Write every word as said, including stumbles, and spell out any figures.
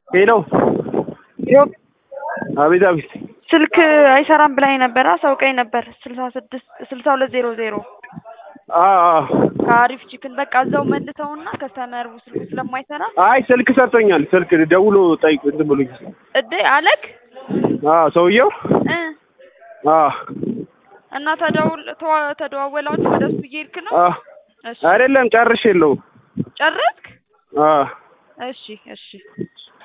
ሄሎ ዮብ አቤት አቤት ስልክ አይሰራም ብላኝ ነበር አሳውቀኝ ነበር ስልሳ ስድስት ስልሳ ሁለት ዜሮ ዜሮ አ ከአሪፍ ቺክን በቃ እዛው መልሰውና ከስተመሩ ስልኩ ስለማይሰራ አይ ስልክ ሰጥቶኛል ስልክ ደውሎ ጠይቅ እንትን ብሎኝ እዴ አለክ አ ሰውየው እ አ እና ተደውል ተደዋወላችሁ ወደሱ እየሄድክ ነው አ እሺ አይደለም ጨርሼለው ጨረስክ አ እሺ እሺ